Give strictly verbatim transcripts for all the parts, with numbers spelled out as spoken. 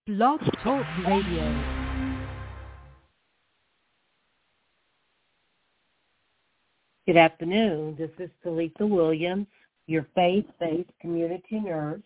Blog Talk Radio. Good afternoon. This is Talitha Williams, your faith-based community nurse.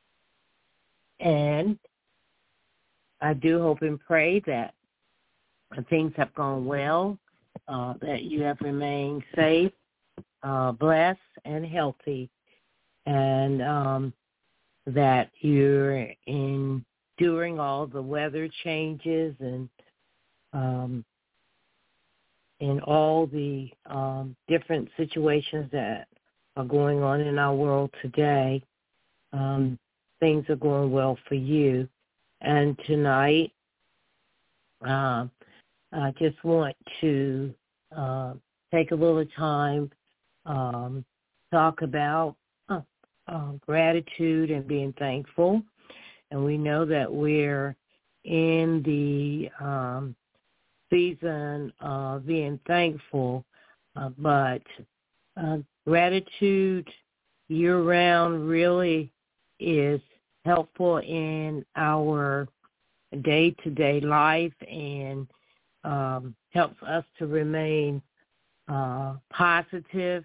And I do hope and pray that things have gone well, uh, that you have remained safe, uh, blessed, and healthy, and um, that you're enduring all the weather changes and um, in all the um, different situations that are going on in our world today. Um, things are going well for you. And tonight, uh, I just want to uh, take a little time, um, talk about uh, uh, gratitude and being thankful. And we know that we're in the um, season of being thankful, uh, but uh, gratitude year-round really is helpful in our day-to-day life and um, helps us to remain uh, positive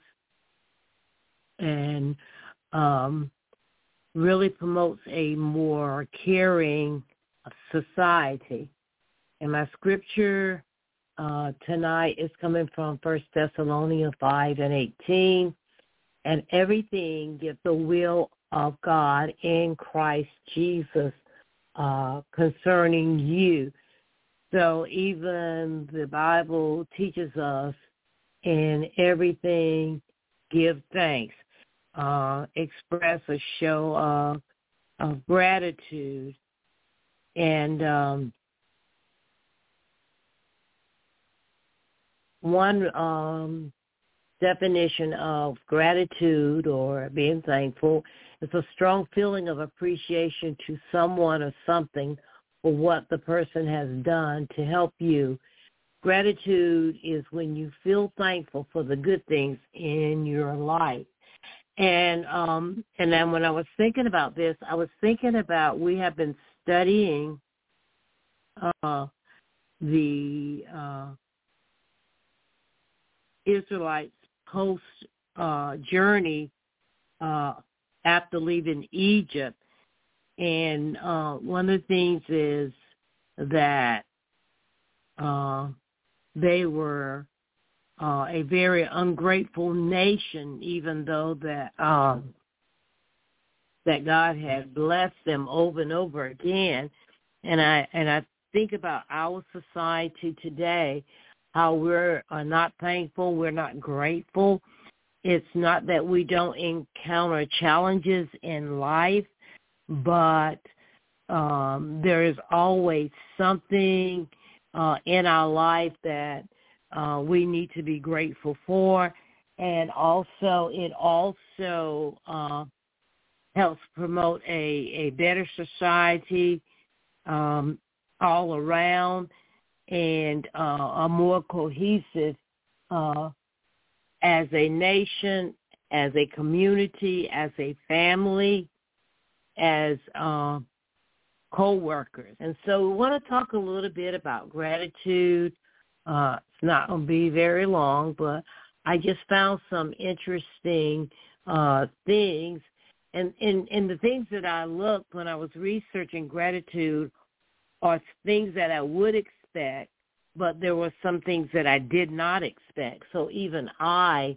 and um, really promotes a more caring society. And my scripture uh, tonight is coming from First Thessalonians five and eighteen. And everything is the will of God in Christ Jesus uh, concerning you. So even the Bible teaches us in everything, give thanks, uh, express a show of, of gratitude. And um, one um, definition of gratitude or being thankful is a strong feeling of appreciation to someone or something for what the person has done to help you. Gratitude is when you feel thankful for the good things in your life. And um, and then when I was thinking about this, I was thinking about we have been studying uh, the uh, Israelites post uh, journey uh, after leaving Egypt. And uh, one of the things is that uh, they were uh, a very ungrateful nation, even though that uh, that God had blessed them over and over again. And I and I think about our society today, how we're uh, not thankful, we're not grateful. It's not that we don't encounter challenges in life, but um, there is always something uh, in our life that uh, we need to be grateful for. And also, it also uh, helps promote a, a better society um, all around, and uh, a more cohesive uh, as a nation, as a community, as a family, as uh, co-workers. And so we want to talk a little bit about gratitude. Uh, it's not going to be very long, but I just found some interesting uh, things. And, and, and the things that I looked when I was researching gratitude are things that I would expect, but there were some things that I did not expect. So even I,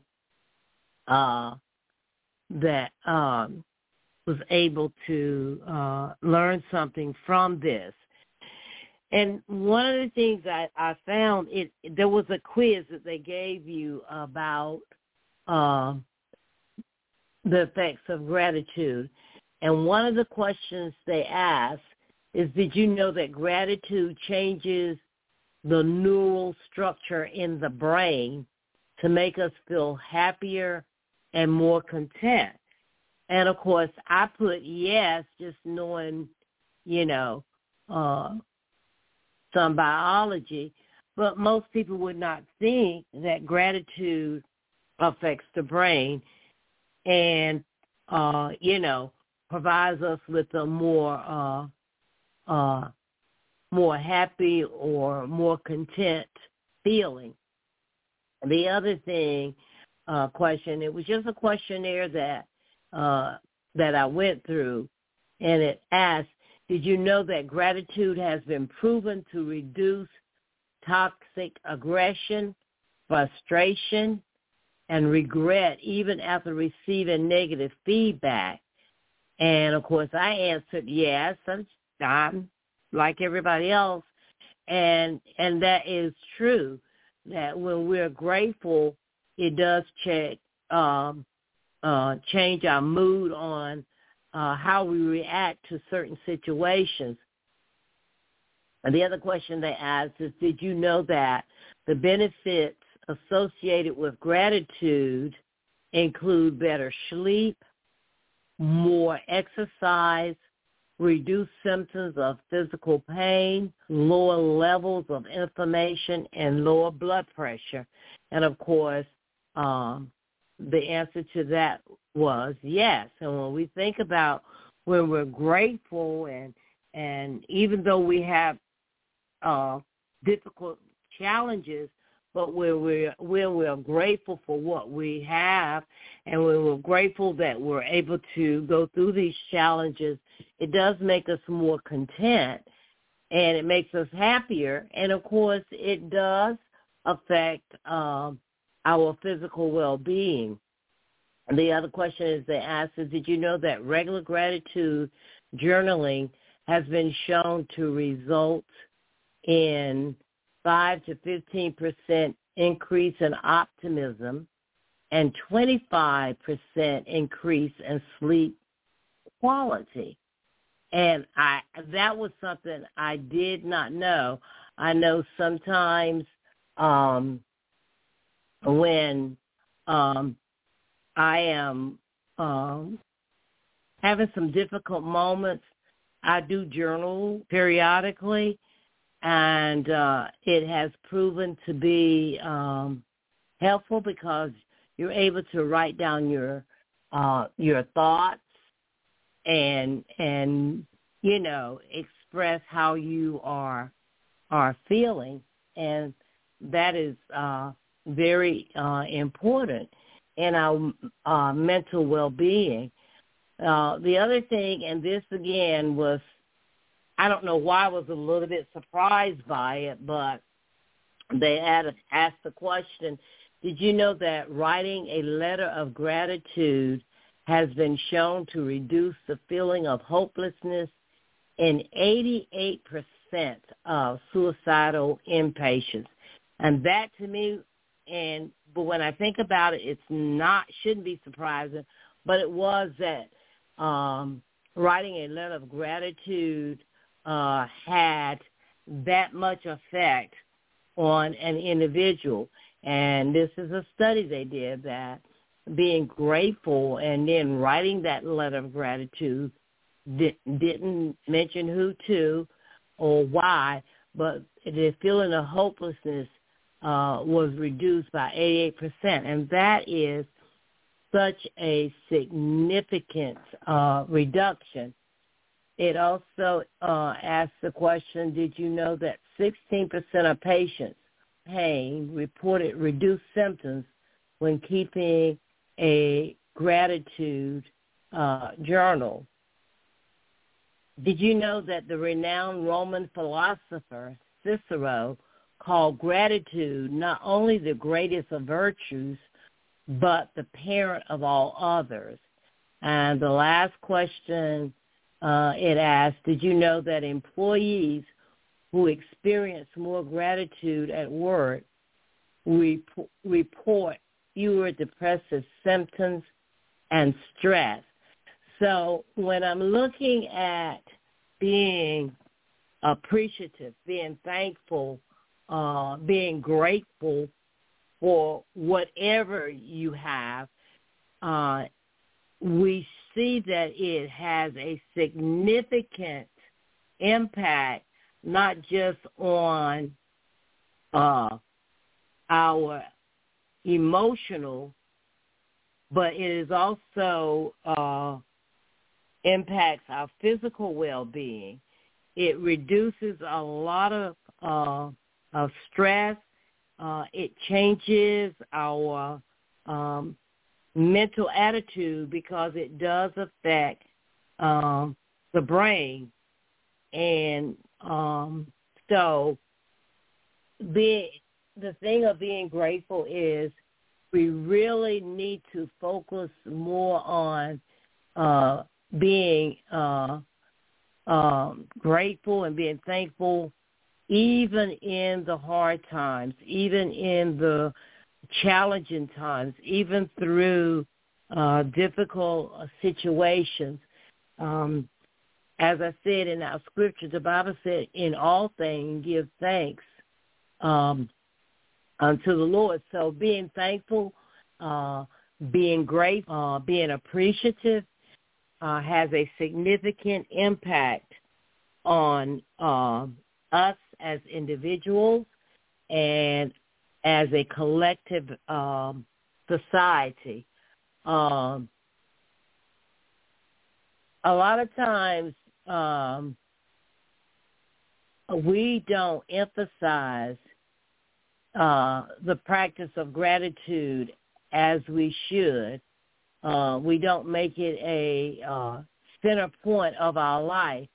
uh, that um, was able to uh, learn something from this. And one of the things I, I found, it there was a quiz that they gave you about uh, the effects of gratitude. And one of the questions they asked is, did you know that gratitude changes the neural structure in the brain to make us feel happier and more content? And, of course, I put yes, just knowing, you know, uh, some biology. But most people would not think that gratitude affects the brain and, uh, you know, provides us with a more uh, uh, more happy or more content feeling. The other thing, uh, question, it was just a questionnaire that uh, that I went through, and it asked, did you know that gratitude has been proven to reduce toxic aggression, frustration, and regret even after receiving negative feedback? And, of course, I answered yes. I'm like everybody else. And and that is true, that when we're grateful, it does check, um, uh, change our mood on uh, how we react to certain situations. And the other question they asked is, did you know that the benefits associated with gratitude include better sleep, more exercise, reduced symptoms of physical pain, lower levels of inflammation, and lower blood pressure? And, of course, um, the answer to that was yes. And when we think about when we're grateful, and and even though we have uh, difficult challenges, but when we're, when we're grateful for what we have, and when we're grateful that we're able to go through these challenges, it does make us more content, and it makes us happier. And, of course, it does affect um, our physical well-being. And the other question is they asked is, did you know that regular gratitude journaling has been shown to result in five to fifteen percent increase in optimism and twenty-five percent increase in sleep quality? And I that was something I did not know. I know sometimes um, when um, I am um, having some difficult moments, I do journal periodically, and uh, it has proven to be um, helpful because you're able to write down your uh, your thoughts and and you know express how you are are feeling, and that is uh, very uh, important in our uh, mental well-being. Uh, the other thing, and this again was, I don't know why I was a little bit surprised by it, but they had asked the question, did you know that writing a letter of gratitude has been shown to reduce the feeling of hopelessness in eighty-eight percent of suicidal inpatients? And that to me, and but when I think about it, it's not, shouldn't be surprising, but it was that um, writing a letter of gratitude uh, had that much effect on an individual. And this is a study they did, that being grateful and then writing that letter of gratitude di- didn't mention who to or why, but the feeling of hopelessness uh, was reduced by eighty-eight percent. And that is such a significant uh, reduction. It also uh, asked the question, did you know that sixteen percent of patients pain reported reduced symptoms when keeping a gratitude uh, journal? Did you know that the renowned Roman philosopher Cicero called gratitude not only the greatest of virtues, but the parent of all others? And the last question uh, it asked, did you know that employees who experience more gratitude at work rep- report fewer depressive symptoms and stress? So when I'm looking at being appreciative, being thankful, uh, being grateful for whatever you have, uh, we see that it has a significant impact, not just on uh, our emotional, but it is also uh, impacts our physical well-being. It reduces a lot of, uh, of stress. Uh, it changes our um, mental attitude because it does affect um, the brain. And um, so being, the thing of being grateful is we really need to focus more on uh, being uh, um, grateful and being thankful even in the hard times, even in the challenging times, even through uh, difficult situations. Um, as I said in our scripture, the Bible said, in all things give thanks um, unto the Lord. So being thankful, uh, being grateful, uh, being appreciative uh, has a significant impact on uh, us as individuals and as a collective um, society. Um, a lot of times um, we don't emphasize uh, the practice of gratitude as we should. Uh, we don't make it a uh, center point of our life.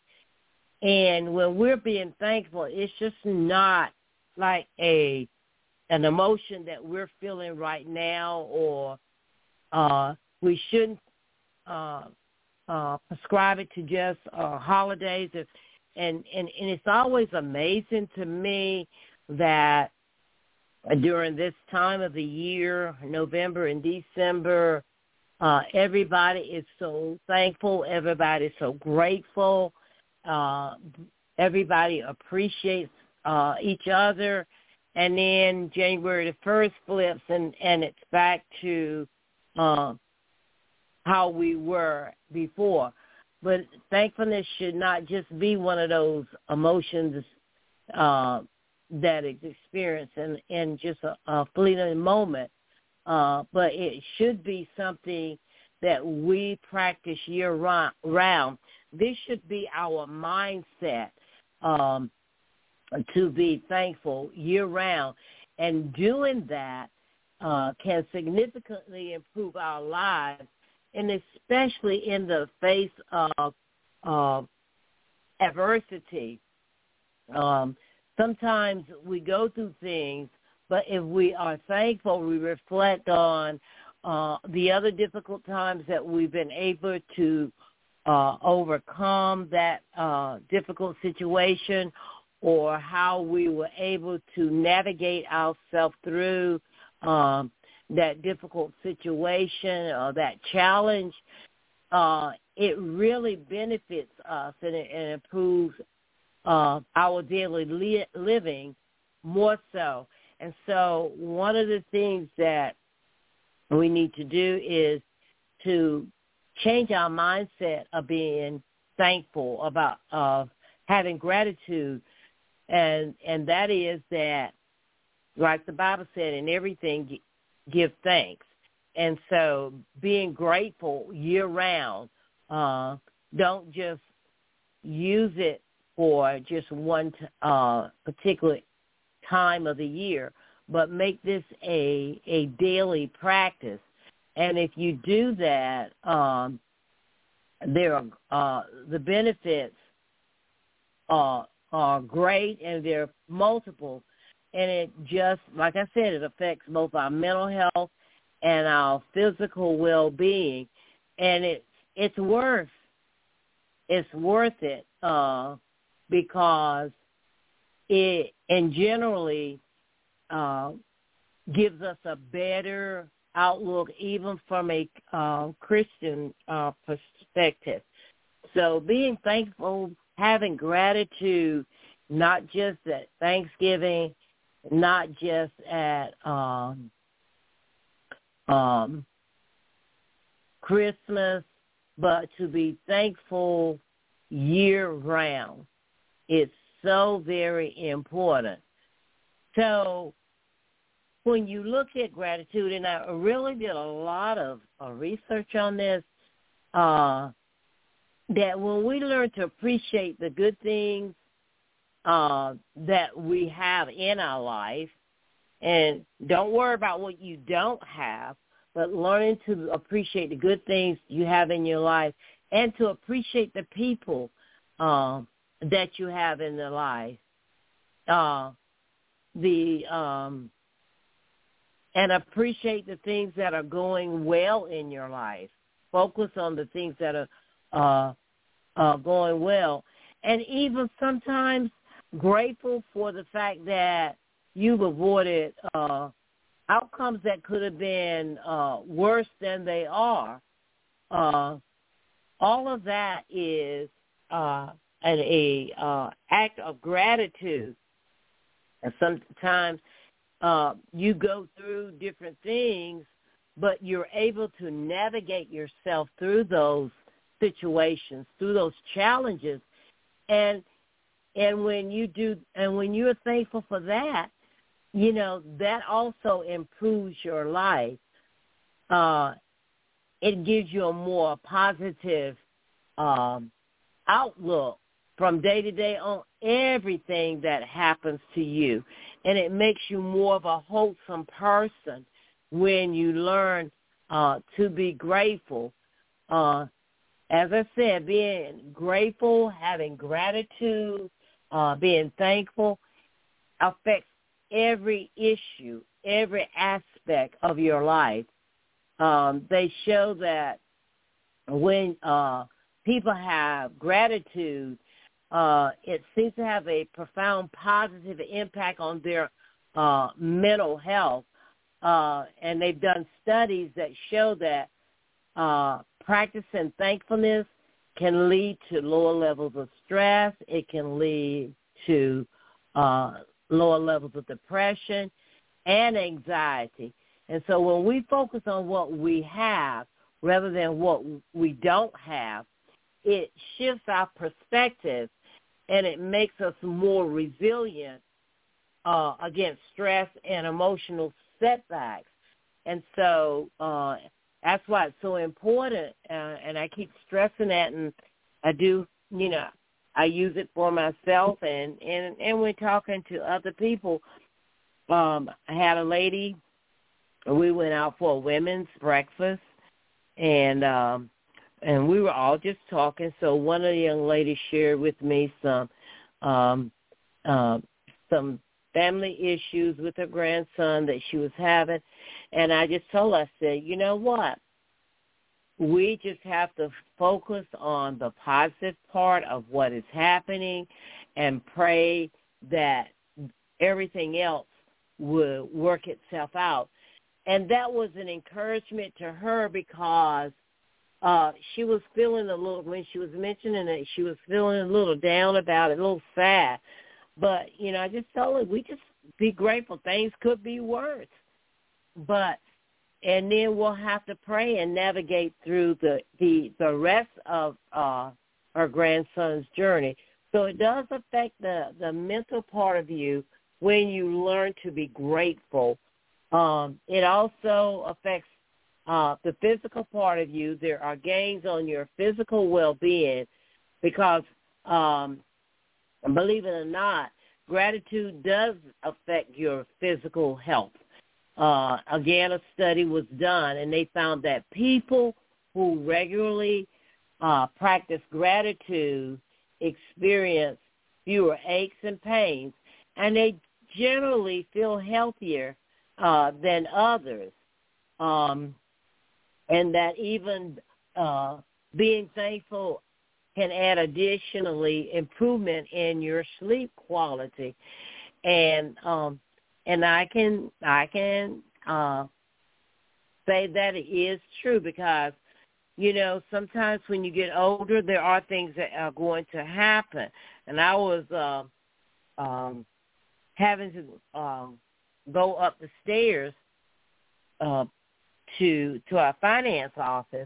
And when we're being thankful, it's just not like a an emotion that we're feeling right now, or uh, we shouldn't uh, uh, prescribe it to just uh, holidays. And, and, and it's always amazing to me that during this time of the year, November and December, uh, everybody is so thankful. Everybody is so grateful. Uh, everybody appreciates uh, each other, and then January the first flips, and, and it's back to uh, how we were before. But thankfulness should not just be one of those emotions uh, that is experienced in, in just a, a fleeting moment, uh, but it should be something that we practice year-round. This should be our mindset um, to be thankful year-round. And doing that uh, can significantly improve our lives, and especially in the face of uh, adversity. Um, sometimes we go through things, but if we are thankful, we reflect on uh, the other difficult times that we've been able to Uh, overcome that uh, difficult situation, or how we were able to navigate ourselves through um, that difficult situation or that challenge. Uh, it really benefits us, and it, and improves uh, our daily li- living more so. And so one of the things that we need to do is to change our mindset of being thankful, about uh, having gratitude, and and that is that, like the Bible said, in everything give thanks. And so being grateful year-round, uh, don't just use it for just one uh, particular time of the year, but make this a a daily practice. And if you do that, um, there are uh, the benefits are, are great, and they're multiple. And it just, like I said, it affects both our mental health and our physical well-being. And it's it's worth it's worth it uh, because it and generally uh, gives us a better outlook, even from a uh, Christian uh, perspective. So being thankful, having gratitude, not just at Thanksgiving, not just at um, um, Christmas, but to be thankful year-round. It's so very important. So when you look at gratitude, and I really did a lot of uh, research on this, uh, that when we learn to appreciate the good things uh, that we have in our life, and don't worry about what you don't have, but learning to appreciate the good things you have in your life and to appreciate the people uh, that you have in their life. Uh, the um, and appreciate the things that are going well in your life. Focus on the things that are uh, uh, going well. And even sometimes grateful for the fact that you've avoided uh, outcomes that could have been uh, worse than they are. Uh, all of that is uh, an a, uh, act of gratitude. And sometimes uh, you go through different things, but you're able to navigate yourself through those situations, through those challenges. And and when you do, and when you're thankful for that, you know, that also improves your life. Uh, it gives you a more positive um, outlook from day to day on everything that happens to you. And it makes you more of a wholesome person when you learn uh, to be grateful. Uh, as I said, being grateful, having gratitude, uh, being thankful affects every issue, every aspect of your life. Um, they show that when uh, people have gratitude, uh, it seems to have a profound positive impact on their uh, mental health. Uh, and they've done studies that show that uh, practicing thankfulness can lead to lower levels of stress. It can lead to uh, lower levels of depression and anxiety. And so when we focus on what we have rather than what we don't have, it shifts our perspective and it makes us more resilient uh, against stress and emotional setbacks. And so uh, that's why it's so important, uh, and I keep stressing that, and I do, you know, I use it for myself, and, and, and when talking to other people. Um, I had a lady, we went out for a women's breakfast, and um, and we were all just talking. So one of the young ladies shared with me some um, uh, some family issues with her grandson that she was having, and I just told her, I said, you know what? We just have to focus on the positive part of what is happening and pray that everything else will work itself out. And that was an encouragement to her because uh, she was feeling a little, when she was mentioning it, she was feeling a little down about it, a little sad. But, you know, I just told her, we just be grateful. Things could be worse. But, and then we'll have to pray and navigate through the, the, the rest of uh, our grandson's journey. So it does affect the, the mental part of you when you learn to be grateful. Um, it also affects uh, the physical part of you. There are gains on your physical well-being because, um, believe it or not, gratitude does affect your physical health. Uh, again, a study was done, and they found that people who regularly uh, practice gratitude experience fewer aches and pains, and they generally feel healthier uh, than others. Um, and that even uh, being thankful can add additionally improvement in your sleep quality. And um, and I can I can uh, say that it is true because, you know, sometimes when you get older, there are things that are going to happen. And I was uh, um, having to um, go up the stairs uh, to to our finance office.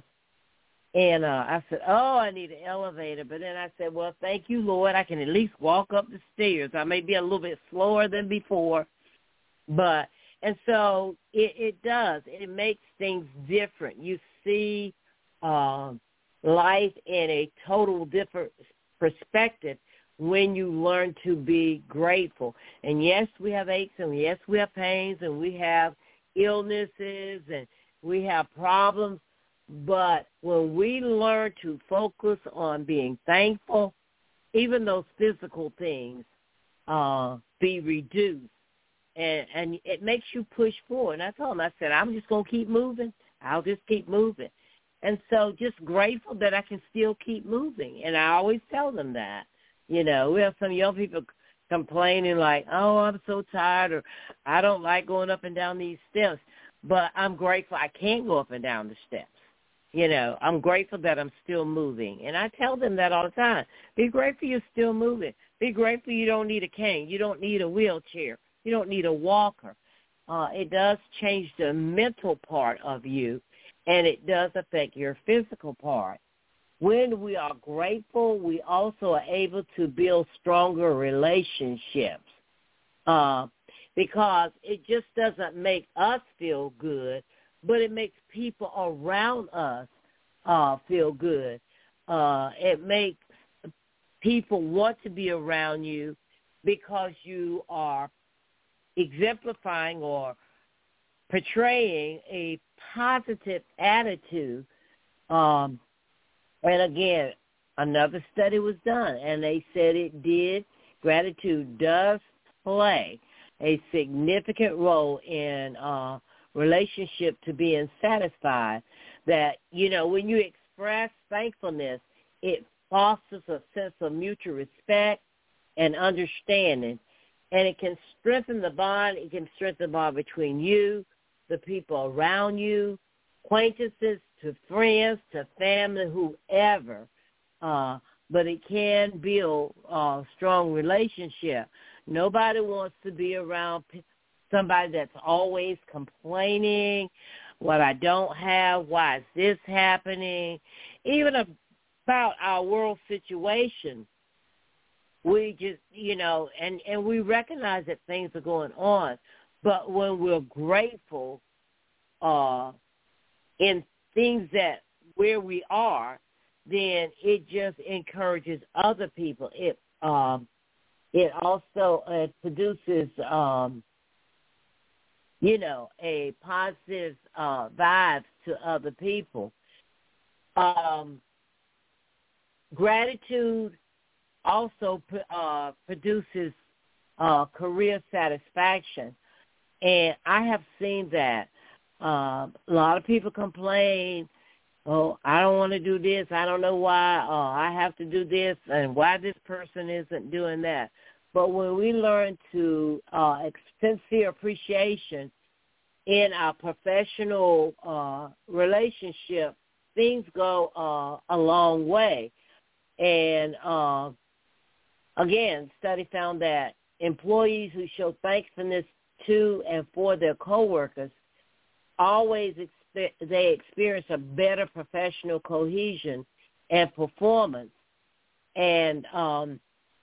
And uh, I said, oh, I need an elevator. But then I said, well, thank you, Lord. I can at least walk up the stairs. I may be a little bit slower than before. But, and so it, it does. It makes things different. You see uh, life in a total different perspective when you learn to be grateful. And yes, we have aches, and yes, we have pains, and we have illnesses, and we have problems. But when we learn to focus on being thankful, even those physical things uh, be reduced, and, and it makes you push forward. And I told him, I said, I'm just going to keep moving. I'll just keep moving. And so just grateful that I can still keep moving. And I always tell them that. You know, we have some young people complaining like, oh, I'm so tired, or I don't like going up and down these steps. But I'm grateful I can't go up and down the steps. You know, I'm grateful that I'm still moving. And I tell them that all the time. Be grateful you're still moving. Be grateful you don't need a cane. You don't need a wheelchair. You don't need a walker. Uh, it does change the mental part of you, and it does affect your physical part. When we are grateful, we also are able to build stronger relationships uh, because it just doesn't make us feel good, but it makes people around us uh, feel good. Uh, it makes people want to be around you because you are exemplifying or portraying a positive attitude. Um, and again, another study was done, and they said it did. Gratitude does play a significant role in uh, relationship to being satisfied. That, you know, when you express thankfulness, it fosters a sense of mutual respect and understanding, and it can strengthen the bond. It can strengthen the bond between you, the people around you, acquaintances, to friends, to family, whoever. Uh, but it can build a strong relationship. Nobody wants to be around somebody that's always complaining, what I don't have, why is this happening, even about our world situation. We just, you know, and, and we recognize that things are going on, but when we're grateful uh, in things that where we are, then it just encourages other people. It um, it also uh, produces, um, you know, a positive uh, vibe to other people. Um, gratitude also uh, produces uh, career satisfaction, and I have seen that. Uh, a lot of people complain, oh, I don't want to do this, I don't know why, oh, I have to do this, and why this person isn't doing that. But when we learn to uh, sincere appreciation in our professional uh, relationship, things go uh, a long way. And uh, again, study found that employees who show thankfulness to and for their coworkers always expect, they experience a better professional cohesion and performance. And um,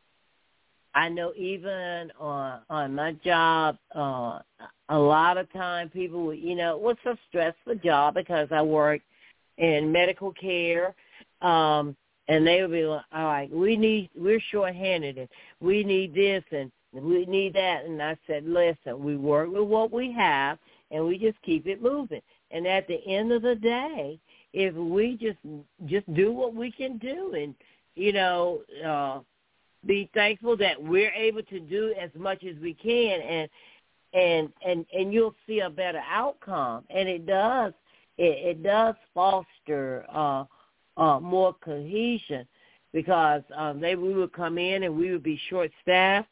I know even on, on my job, uh, a lot of time people, you know, it was a stressful job because I work in medical care, um, and they would be like, all right, we need, we're shorthanded, and we need this, and we need that. And I said, listen, we work with what we have, and we just keep it moving. And at the end of the day, if we just just do what we can do and, you know, uh, be thankful that we're able to do as much as we can, and and and, and you'll see a better outcome. And it does it, it does foster uh, uh, more cohesion, because um, maybe we would come in and we would be short-staffed.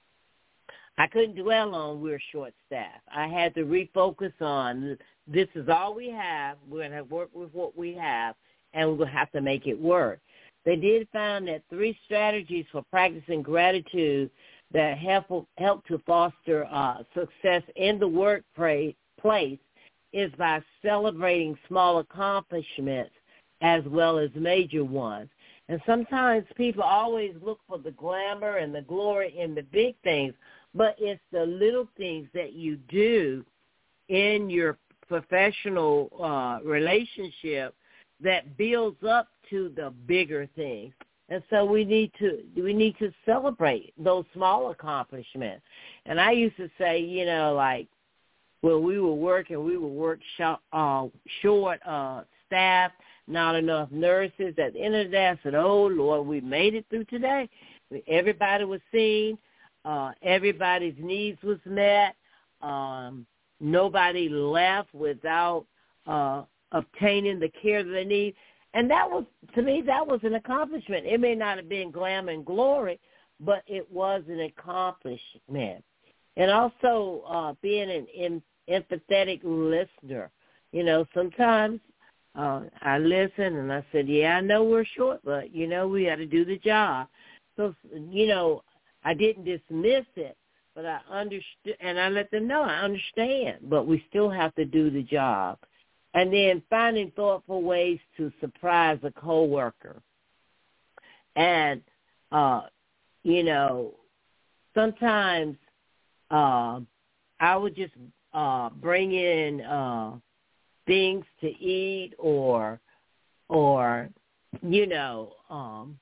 I couldn't dwell on we're short-staffed. I had to refocus on this is all we have. We're going to work with what we have, and we're going to have to make it work. They did find that three strategies for practicing gratitude that help, help to foster uh, success in the workplace is by celebrating small accomplishments as well as major ones. And sometimes people always look for the glamour and the glory in the big things, but it's the little things that you do in your professional uh, relationship that builds up to the bigger things. And so we need to we need to celebrate those small accomplishments. And I used to say, you know, like when we were working, we would work short, uh, short uh, staff, not enough nurses. At the end of the day, I said, oh, Lord, we made it through today. Everybody was seen. Uh, everybody's needs was met. Um, nobody left without uh, obtaining the care that they need. And that was, to me, that was an accomplishment. It may not have been glam and glory, but it was an accomplishment. And also uh, being an em- empathetic listener. You know, sometimes uh, I listen and I said, yeah, I know we're short, but, you know, we got to do the job. So, you know, I didn't dismiss it, but I understood, and I let them know I understand, but we still have to do the job. And then finding thoughtful ways to surprise a coworker. And, uh, you know, sometimes uh, I would just uh, bring in uh, things to eat or, or you know, um,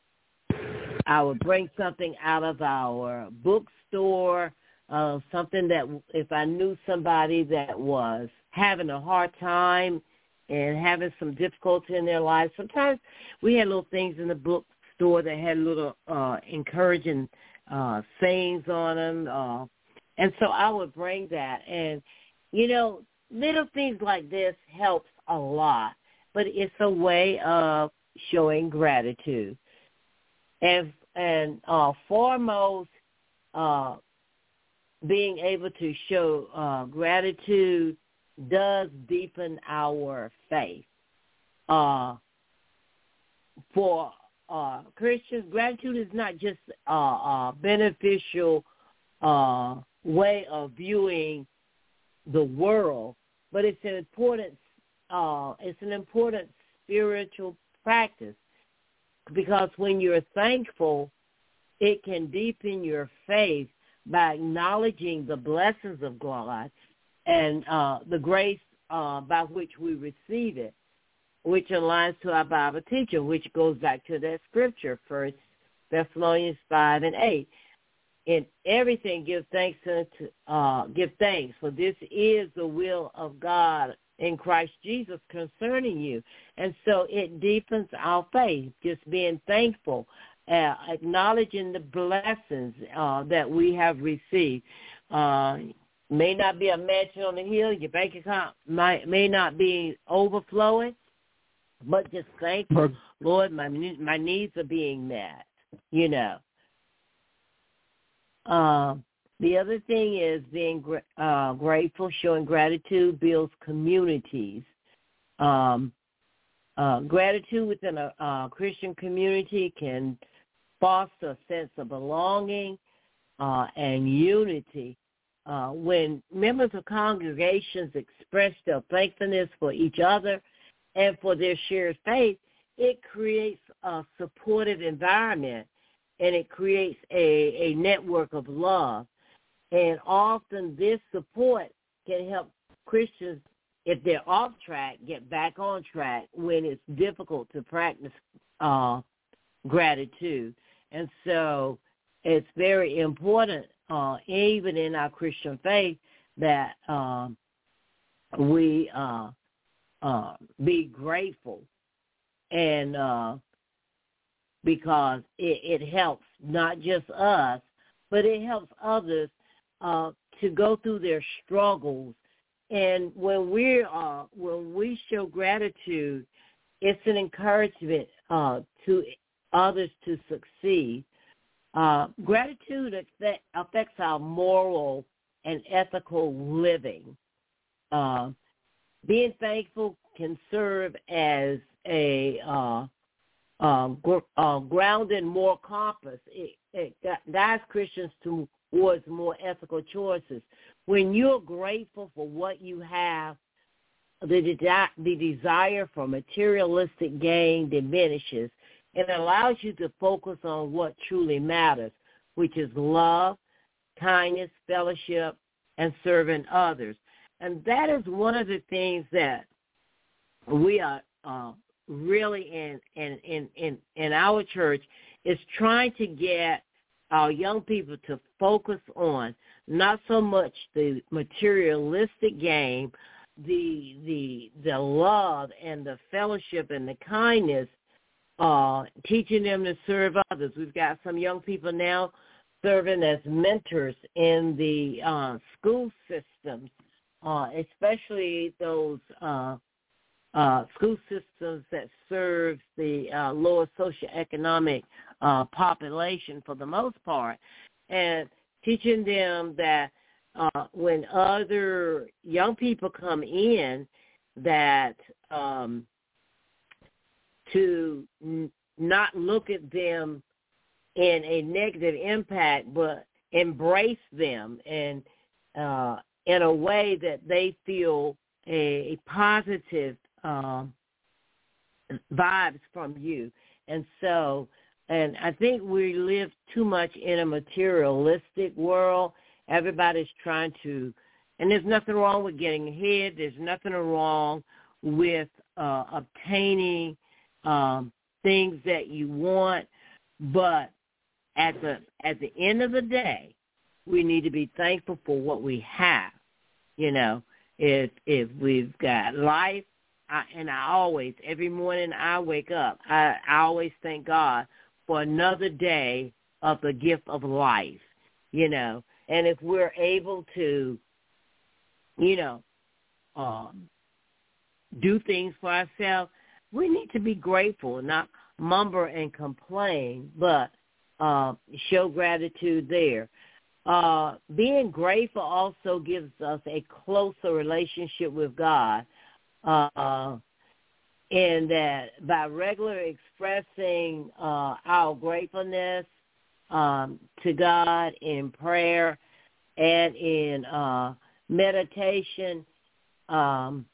I would bring something out of our bookstore, uh, something that if I knew somebody that was having a hard time and having some difficulty in their lives. Sometimes we had little things in the bookstore that had little uh, encouraging uh, sayings on them. Uh, and so I would bring that. And, you know, little things like this helps a lot, but it's a way of showing gratitude. And, and uh, foremost, uh, being able to show uh, gratitude does deepen our faith. Uh, for uh, Christians, gratitude is not just a, a beneficial uh, way of viewing the world, but it's an important uh, it's an important spiritual practice, because when you're thankful, it can deepen your faith by acknowledging the blessings of God and uh, the grace uh, by which we receive it, which aligns to our Bible teaching, which goes back to that scripture, First Thessalonians five and eight. In everything, give thanks to uh, give thanks, for this is the will of God in Christ Jesus concerning you. And so it deepens our faith, just being thankful, uh, acknowledging the blessings uh, that we have received. Uh, may not be a mansion on the hill, your bank account might, may not be overflowing, but just thankful, Lord, my my needs are being met, you know. Uh, the other thing is being uh, grateful, showing gratitude builds communities. Um, uh, gratitude within a, a Christian community can foster a sense of belonging uh, and unity. Uh, when members of congregations express their thankfulness for each other and for their shared faith, it creates a supportive environment, and it creates a, a network of love. And often this support can help Christians, if they're off track, get back on track when it's difficult to practice uh, gratitude. And so it's very important, uh, even in our Christian faith, that um, we uh, uh, be grateful, and uh, because it, it helps not just us, but it helps others uh, to go through their struggles. And when we uh, when we show gratitude, it's an encouragement uh, to others to succeed. Uh, gratitude affect, affects our moral and ethical living. Uh, being thankful can serve as a uh, uh, gr- uh, grounded moral compass. It, it guides Christians towards more ethical choices. When you're grateful for what you have, the, de- the desire for materialistic gain diminishes. It allows you to focus on what truly matters, which is love, kindness, fellowship, and serving others. And that is one of the things that we are uh, really in in, in, in in our church is trying to get our young people to focus on not so much the materialistic gain, the the the love and the fellowship and the kindness, uh, teaching them to serve others. We've got some young people now serving as mentors in the uh, school systems, uh, especially those uh, uh, school systems that serve the uh, lower socioeconomic uh, population for the most part, and teaching them that uh, when other young people come in, that um, to n- not look at them in a negative impact, but embrace them and uh, in a way that they feel a, a positive um, vibes from you. And so, and I think we live too much in a materialistic world. Everybody's trying to, and there's nothing wrong with getting ahead. There's nothing wrong with uh, obtaining um, things that you want, but at the at the end of the day, we need to be thankful for what we have. You know, if if we've got life, I, and I always, every morning I wake up, I, I always thank God for another day of the gift of life, you know. And if we're able to, you know, um, do things for ourselves, we need to be grateful, not mumble and complain, but uh, show gratitude there. Uh, being grateful also gives us a closer relationship with God, uh, in that by regularly expressing uh, our gratefulness um, to God in prayer and in uh, meditation, um,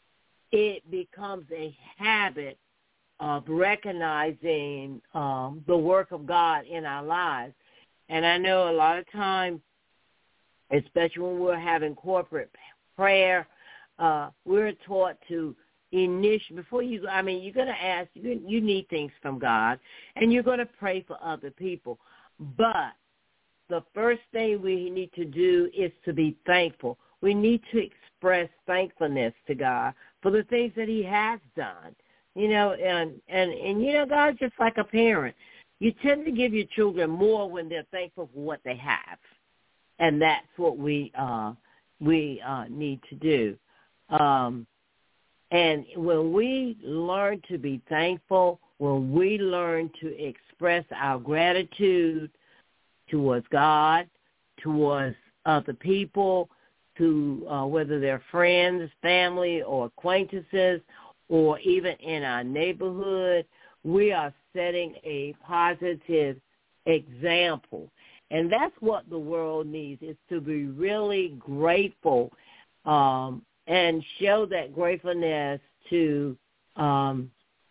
it becomes a habit of recognizing um, the work of God in our lives. And I know a lot of times, especially when we're having corporate prayer, uh, we're taught to initiate, before you, I mean, you're going to ask, you, you need things from God, and you're going to pray for other people. But the first thing we need to do is to be thankful. We need to express thankfulness to God for the things that he has done. You know, and, and, and you know, God's just like a parent. You tend to give your children more when they're thankful for what they have. And that's what we uh, we uh, need to do. Um, and when we learn to be thankful, when we learn to express our gratitude towards God, towards other people, to uh, whether they're friends, family, or acquaintances, or even in our neighborhood, we are setting a positive example. And that's what the world needs, is to be really grateful um, and show that gratefulness to um,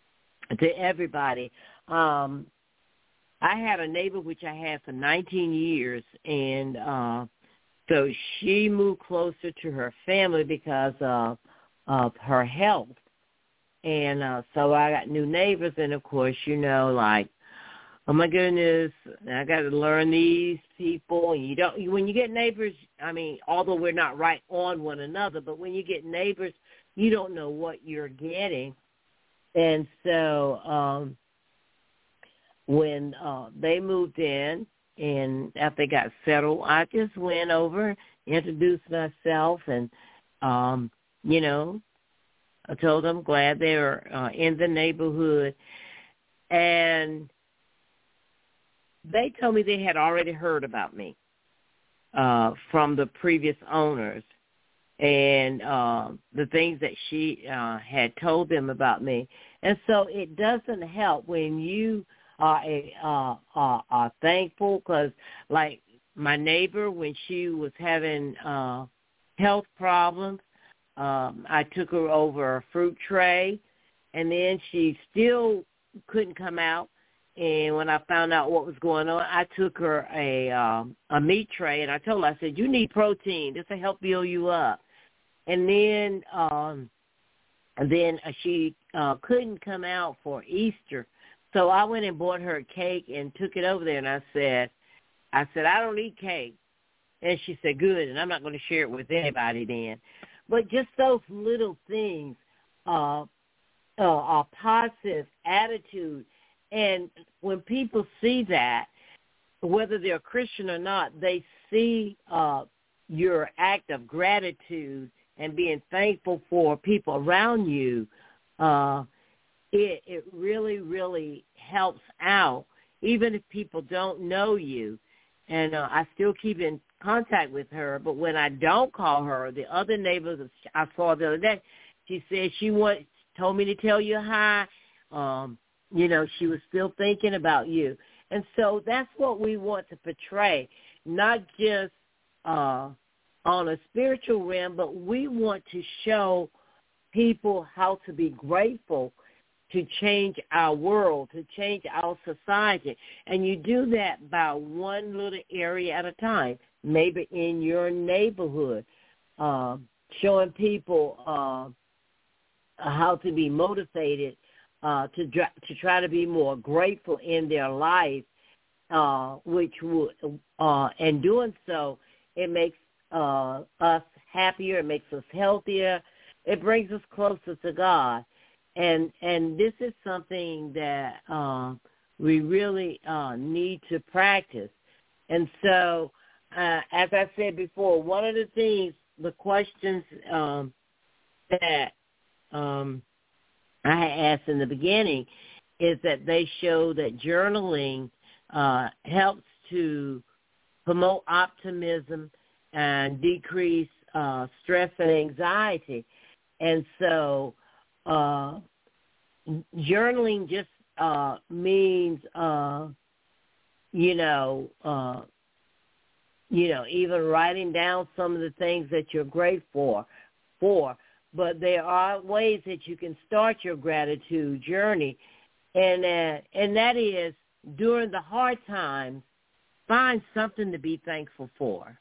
to everybody. Um, I had a neighbor, which I had for nineteen years, and uh, so she moved closer to her family because of, of her health. And uh, so I got new neighbors, and, of course, you know, like, oh, my goodness, I got to learn these people. And you don't, when you get neighbors, I mean, although we're not right on one another, but when you get neighbors, you don't know what you're getting. And so um, when uh, they moved in, and after they got settled, I just went over, introduced myself, and, um, you know, I told them glad they were uh, in the neighborhood. And they told me they had already heard about me uh, from the previous owners and uh, the things that she uh, had told them about me. And so it doesn't help when you are, a, uh, uh, are thankful, because like my neighbor, when she was having uh, health problems, um, I took her over a fruit tray, and then she still couldn't come out. And when I found out what was going on, I took her a um, a meat tray, and I told her, I said, you need protein. This will help build you up. And then um, And then uh, she uh, couldn't come out for Easter. So I went and bought her a cake and took it over there, and I said, I said, I don't eat cake. And she said, good, and I'm not going to share it with anybody then. But just those little things, uh, uh, a positive attitude. And when people see that, whether they're Christian or not, they see uh, your act of gratitude and being thankful for people around you. Uh, it, it really, really helps out, even if people don't know you. And uh, I still keep in contact with her, but when I don't call her, the other neighbors I saw the other day, she said she want, told me to tell you hi. Um, you know, she was still thinking about you. And so that's what we want to portray, not just uh, on a spiritual realm, but we want to show people how to be grateful to change our world, to change our society. And you do that by one little area at a time, maybe in your neighborhood, uh, showing people uh, how to be motivated uh, to, to try to be more grateful in their life, uh, which will, uh, and doing so, it makes uh, us happier, it makes us healthier, it brings us closer to God. And and this is something that uh, we really uh, need to practice. And so, uh, as I said before, one of the things, the questions um, that um, I had asked in the beginning is that they show that journaling uh, helps to promote optimism and decrease uh, stress and anxiety. And so, Uh, journaling just uh, means, uh, you know, uh, you know, even writing down some of the things that you're grateful for. For, but there are ways that you can start your gratitude journey, and uh, and that is during the hard times, find something to be thankful for.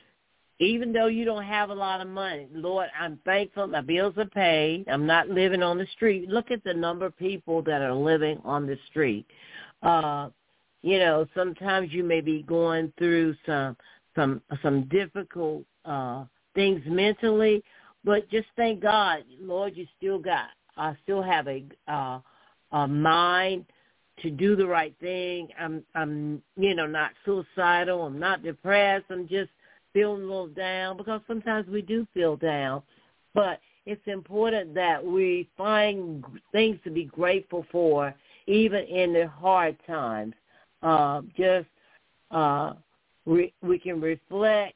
Even though you don't have a lot of money, Lord, I'm thankful my bills are paid. I'm not living on the street. Look at the number of people that are living on the street. Uh, you know, sometimes you may be going through some some some difficult uh, things mentally, but just thank God, Lord, you still got, I still have a uh, a mind to do the right thing. I'm I'm you know not suicidal. I'm not depressed. I'm just feeling a little down, because sometimes we do feel down. But it's important that we find things to be grateful for, even in the hard times. Uh, just uh, re- we can reflect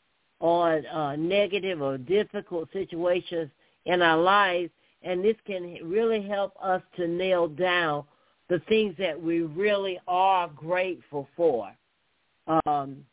on uh, negative or difficult situations in our lives, and this can really help us to nail down the things that we really are grateful for. Um,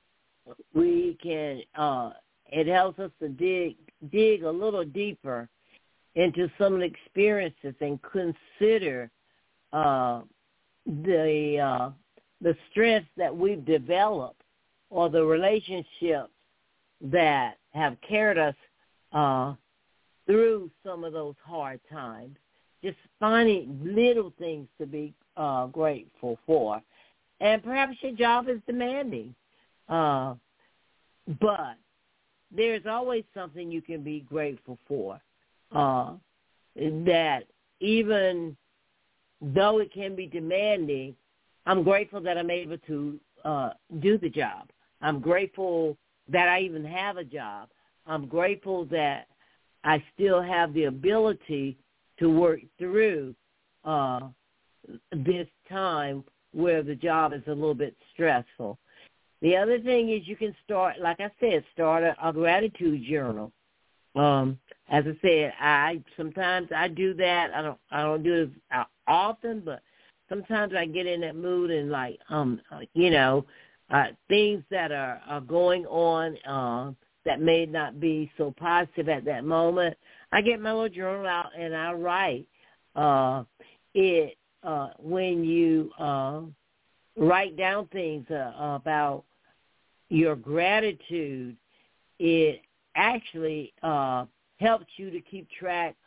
we can, uh, it helps us to dig, dig a little deeper into some of the experiences and consider uh, the uh, the strengths that we've developed, or the relationships that have carried us uh, through some of those hard times. Just finding little things to be uh, grateful for. And perhaps your job is demanding. Uh, but there's always something you can be grateful for, uh, that even though it can be demanding, I'm grateful that I'm able to uh, do the job. I'm grateful that I even have a job. I'm grateful that I still have the ability to work through uh, this time where the job is a little bit stressful. The other thing is you can start, like I said, start a, a gratitude journal. Um, as I said, I sometimes I do that. I don't I don't do it often, but sometimes I get in that mood and like um you know uh, things that are, are going on uh, that may not be so positive at that moment. I get my little journal out and I write. Uh, it uh, when you uh, write down things uh, about your gratitude, it actually uh, helps you to keep track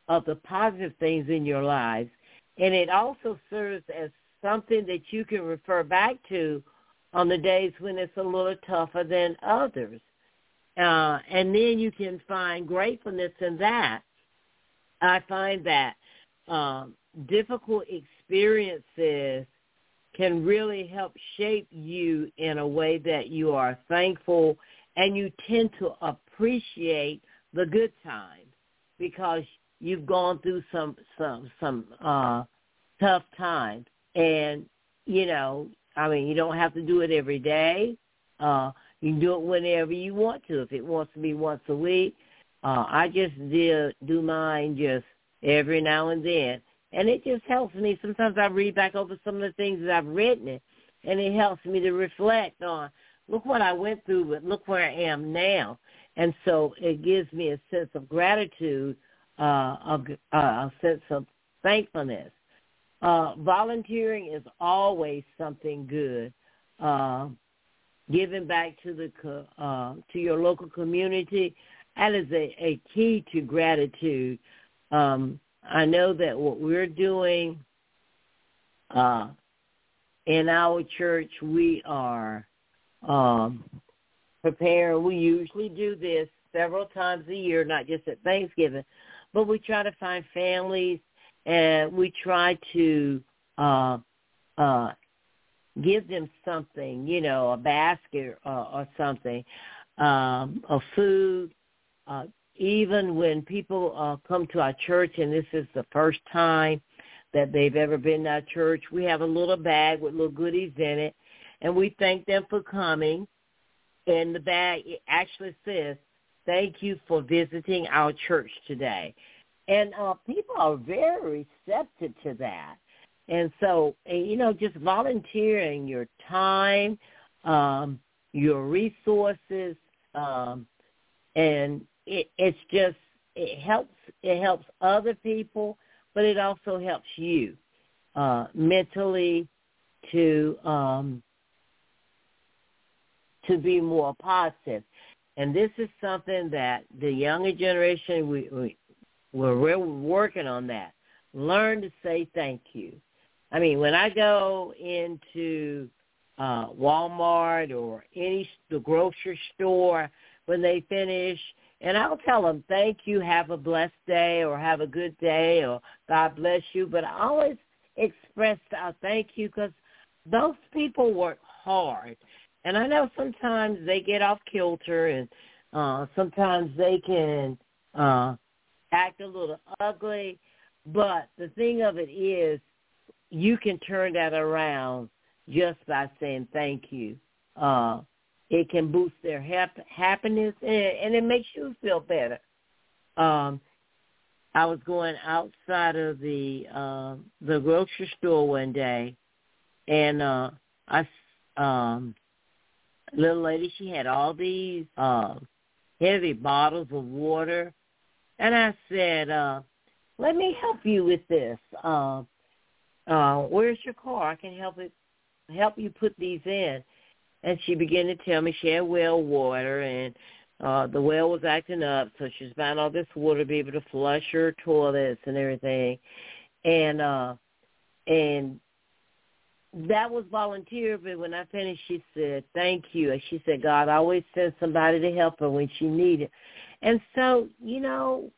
of the positive things in your lives. And it also serves as something that you can refer back to on the days when it's a little tougher than others. Uh, and then you can find gratefulness in that. I find that um, difficult experiences can really help shape you in a way that you are thankful, and you tend to appreciate the good times because you've gone through some some some uh, tough times. And, you know, I mean, you don't have to do it every day. Uh, you can do it whenever you want to. If it wants to be once a week, uh, I just do, do mine just every now and then. And it just helps me. Sometimes I read back over some of the things that I've written, and it helps me to reflect on, look what I went through, but look where I am now. And so it gives me a sense of gratitude, uh, a, a sense of thankfulness. Uh, volunteering is always something good. Uh, giving back to the uh, to your local community, that is a, a key to gratitude. Um, I know that what we're doing uh, in our church, we are um, preparing. We usually do this several times a year, not just at Thanksgiving, but we try to find families, and we try to uh, uh, give them something, you know, a basket or, or something, um, of food. Uh, even when people uh, come to our church, and this is the first time that they've ever been to our church, we have a little bag with little goodies in it, and we thank them for coming. And the bag it actually says, "Thank you for visiting our church today." And uh, people are very receptive to that. And so, you know, just volunteering your time, um, your resources, um, and it, it's just, it helps, it helps other people, but it also helps you uh, mentally to um, to be more positive. And this is something that the younger generation, we, we We're, we're working on that. Learn to say thank you. I mean, when I go into uh, Walmart or any the grocery store, when they finish, and I'll tell them, thank you, have a blessed day, or have a good day, or God bless you. But I always express a thank you because those people work hard. And I know sometimes they get off kilter, and uh, sometimes they can uh, – act a little ugly, but the thing of it is you can turn that around just by saying thank you. Uh, it can boost their hap- happiness, and, and it makes you feel better. Um, I was going outside of the uh, the grocery store one day, and uh, I um, little lady, she had all these uh, heavy bottles of water. And I said, uh, let me help you with this. Uh, uh, where's your car? I can help it, help you put these in. And she began to tell me she had well water, and uh, the well was acting up, so she was buying all this water to be able to flush her toilets and everything. And uh, and that was volunteer, but when I finished, she said, thank you. And she said, God always sends somebody to help her when she needed. And so, you know,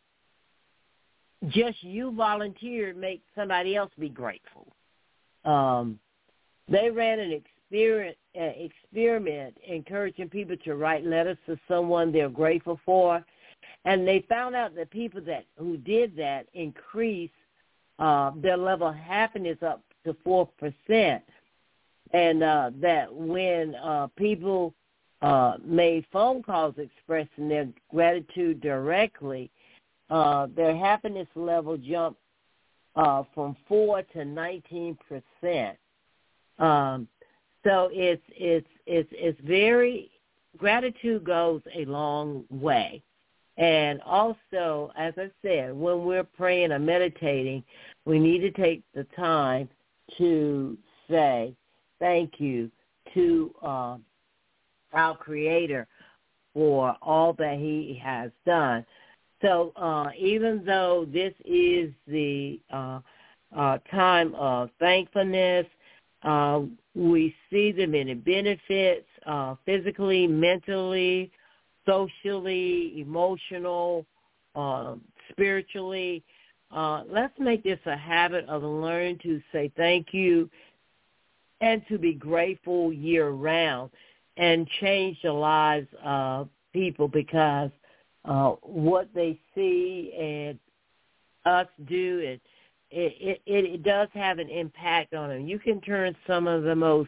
just you volunteer make somebody else be grateful. Um, they ran an experiment, uh, experiment encouraging people to write letters to someone they're grateful for, and they found out that people that who did that increased uh, their level of happiness up to four percent, and uh, that when uh, people uh, made phone calls expressing their gratitude directly, uh, their happiness level jumped uh, from four to nineteen percent. Um, so it's it's it's it's very gratitude goes a long way. And also, as I said, when we're praying or meditating, we need to take the time to say thank you to uh, our Creator for all that he has done. So uh, even though this is the uh, uh, time of thankfulness, uh, we see the many benefits uh, physically, mentally, socially, emotional, uh, spiritually. Uh, let's make this a habit of learning to say thank you and to be grateful year-round and change the lives of people, because uh, what they see and us do, it, it, it, it does have an impact on them. You can turn some of the most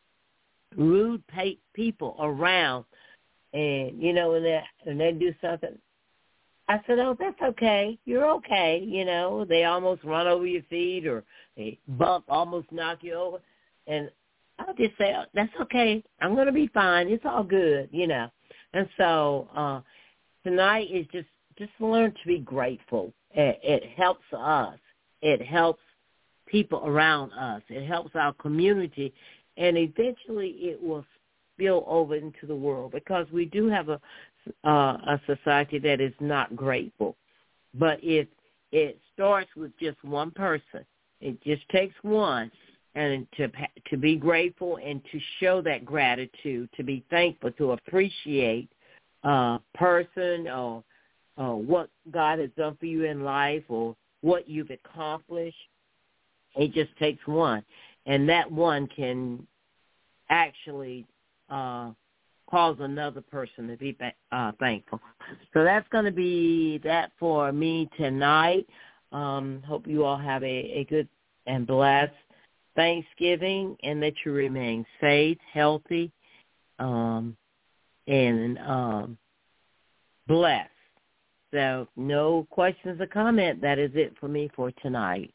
rude pa- people around, and, you know, when they, when they do something, I said, oh, that's okay. You're okay. You know, they almost run over your feet or they bump, almost knock you over. And I'll just say, oh, that's okay. I'm going to be fine. It's all good, you know. And so uh, tonight is just, just learn to be grateful. It, it helps us. It helps people around us. It helps our community. And eventually it will spill over into the world, because we do have a uh, a society that is not grateful. But if it starts with just one person, it just takes one, and to to be grateful and to show that gratitude, to be thankful, to appreciate a person or uh, what God has done for you in life or what you've accomplished. It just takes one, and that one can actually uh, cause another person to be uh, thankful. So that's going to be that for me tonight. Um, hope you all have a, a good and blessed Thanksgiving, and that you remain safe, healthy, um, and um, blessed. So no questions or comment. That is it for me for tonight.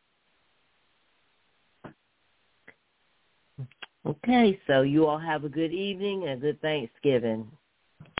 Okay, so you all have a good evening and a good Thanksgiving.